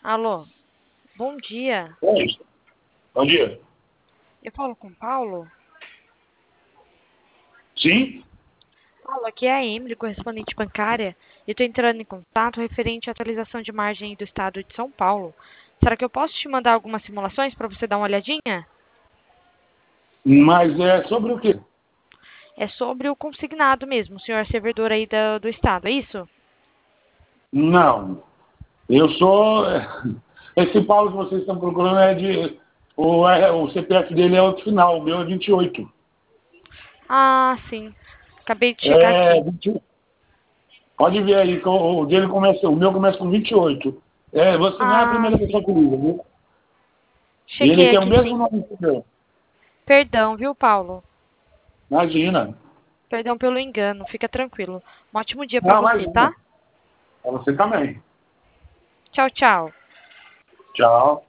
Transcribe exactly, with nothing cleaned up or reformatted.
Alô, bom dia. Oi, bom dia. Eu falo com o Paulo? Sim? Paulo, aqui é a Emily, correspondente bancária, e estou entrando em contato referente à atualização de margem do estado de São Paulo. Será que eu posso te mandar algumas simulações para você dar uma olhadinha? Mas é sobre o quê? É sobre o consignado mesmo, o senhor servidor aí do, do estado, é isso? Não. Eu sou. Esse Paulo que vocês estão procurando é de. O, é, o C P F dele é outro final, o meu é vinte e oito. Ah, sim. Acabei de chegar É, aqui. vinte e oito. Pode ver aí, que o, o dele começa, o meu começa com vinte e oito. É, você não é a Ah, primeira pessoa sim. que liga, viu? E ele Cheguei tem o aqui, mesmo sim. nome que o meu. Perdão, viu, Paulo? Imagina. Perdão pelo engano, fica tranquilo. Um ótimo dia para Não, você, tá? imagina. Pra você também. Tchau, tchau. Tchau.